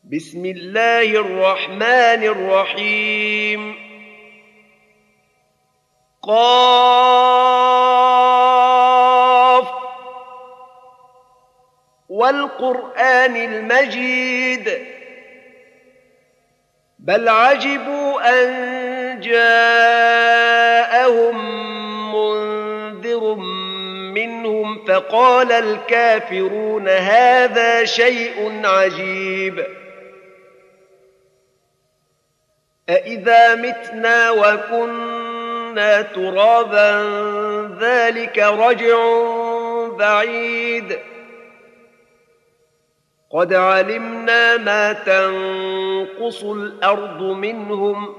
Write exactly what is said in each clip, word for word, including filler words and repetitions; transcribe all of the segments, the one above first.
بسم الله الرحمن الرحيم قاف والقرآن المجيد بل عجبوا أن جاءهم منذر منهم فقال الكافرون هذا شيء عجيب أإذا متنا وكنا ترابا ذلك رجع بعيد قد علمنا ما تنقص الأرض منهم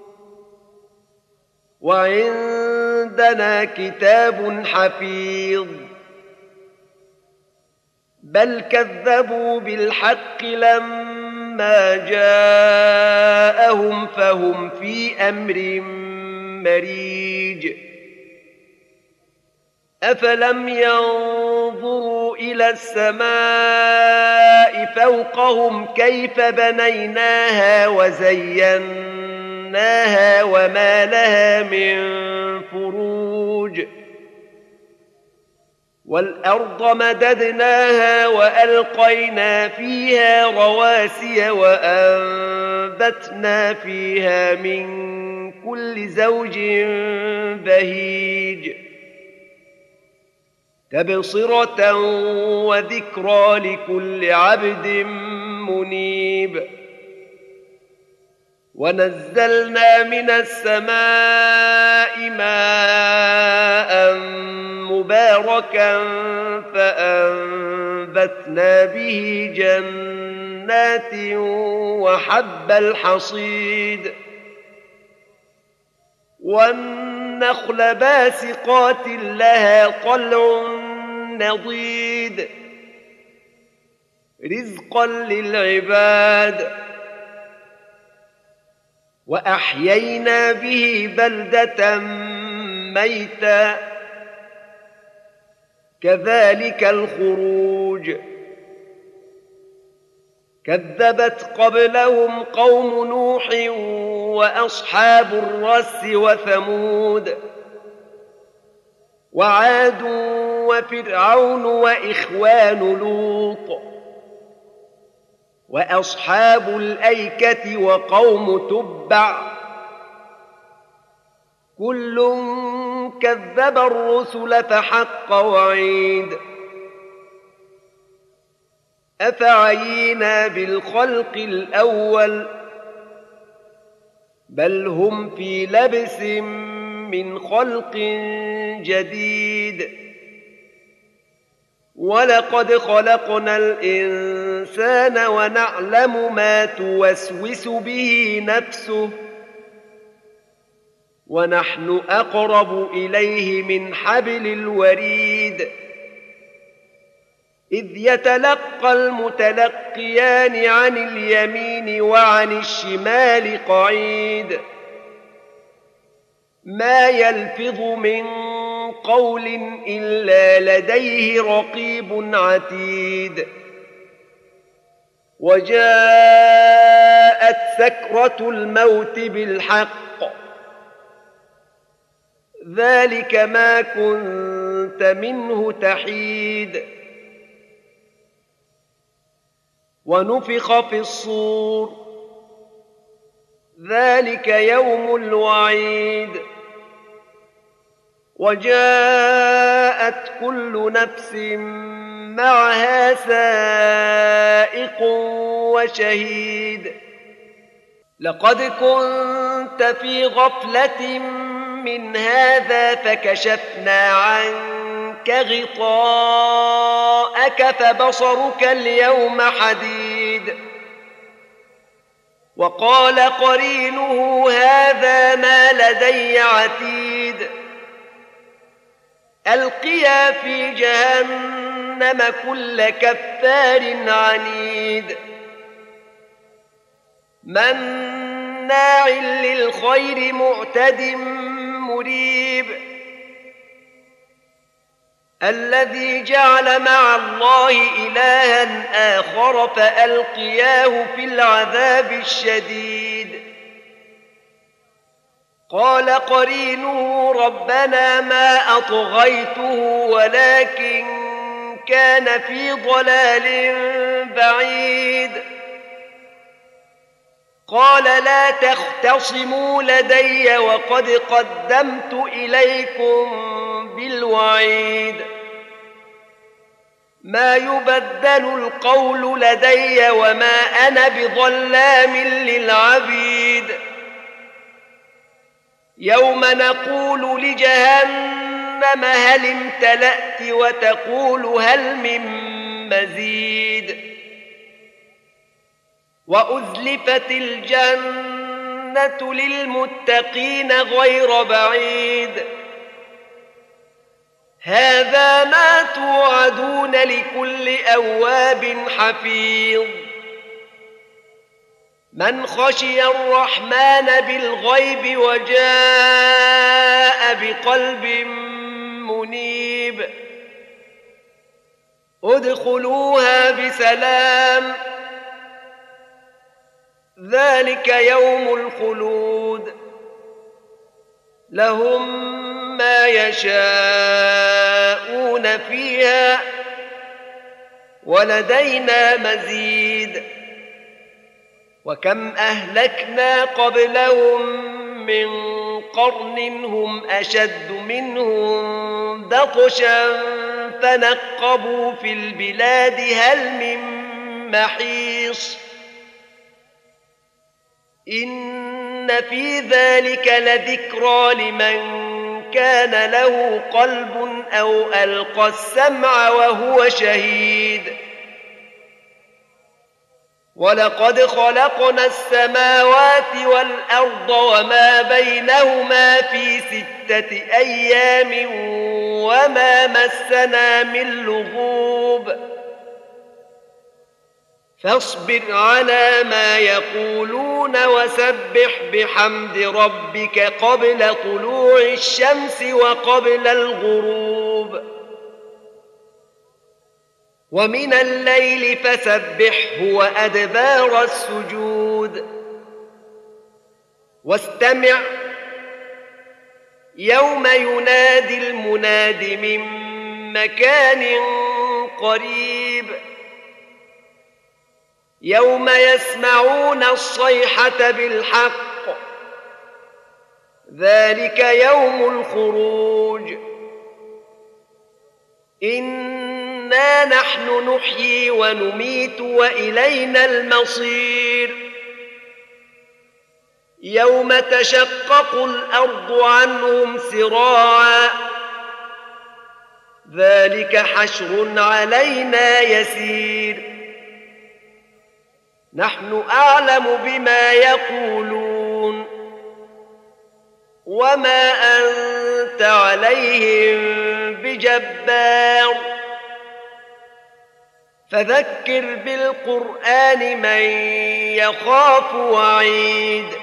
وعندنا كتاب حفيظ بل كذبوا بالحق لما جاءهم فهم في أمر مريج أفلم ينظروا إلى السماء فوقهم كيف بنيناها وزيناها وما لها من فروج والأرض مددناها وألقينا فيها رواسي وأنبتنا فيها من كل زوج بهيج تبصرة وذكرى لكل عبد منيب ونزلنا من السماء ماء مباركا فأنبتنا به جنات وحب الحصيد والنخل باسقات لها طلع نضيد رزقا للعباد وأحيينا به بلدة ميتا كذلك الخروج كذبت قبلهم قوم نوح وأصحاب الرس وثمود وعاد وفرعون وإخوان لوط وأصحاب الأيكة وقوم تبع كل كذب الرسل فحق وعيد أفعينا بالخلق الأول بل هم في لبس من خلق جديد ولقد خلقنا الإنسان ونعلم ما توسوس به نفسه ونحن أقرب إليه من حبل الوريد إذ يتلقى المتلقيان عن اليمين وعن الشمال قعيد ما يلفظ من قول إلا لديه رقيب عتيد وجاءت سكرة الموت بالحق ذلك ما كنت منه تحيد ونفخ في الصور ذلك يوم الوعيد وجاءت كل نفس معها سائق وشهيد لقد كنت في غفلة من هذا فكشفنا عنك غطاءك فبصرك اليوم حديد وقال قرينه هذا ما لدي عتيد ألقيا في جهنم كل كفار عنيد مناع للخير معتد مريب الذي جعل مع الله إلها آخر فألقياه في العذاب الشديد. قال قرينه ربنا ما أطغيته ولكن كان في ضلال بعيد. قال لا تختصموا لدي وقد قدمت إليكم بالوعيد. ما يبدل القول لدي وما أنا بظلام للعبيد. يوم نقول لجهنم هل امتلأت وتقول هل من مزيد. وأزلفت الجنة للمتقين غير بعيد. هذا ما توعدون لكل أواب حفيظ. من خشي الرحمن بالغيب وجاء بقلب منيب. ادخلوها بسلام ذلك يوم الخلود. لهم ما يشاءون فيها ولدينا مزيد. وكم أهلكنا قبلهم من قرن هم أشد منهم بطشا فنقبوا في البلاد هل من محيص. إن في ذلك لذكرى لمن كان له قلب أو ألقى السمع وهو شهيد. ولقد خلقنا السماوات والأرض وما بينهما في ستة أيام وما مسنا من لغوب. فاصبر على ما يقولون وسبح بحمد ربك قبل طلوع الشمس وقبل الغروب. ومن الليل فسبحه وأدبار السجود. واستمع يوم ينادي المناد من مكان قريب. يوم يسمعون الصيحة بالحق ذلك يوم الخروج. إنا نحن نحيي ونميت وإلينا المصير. يوم تشقق الأرض عنهم سراعا ذلك حشر علينا يسير. نحن أعلم بما يقولون وما أنت عليهم بجبار. فذكر بالقرآن من يخاف وعيد.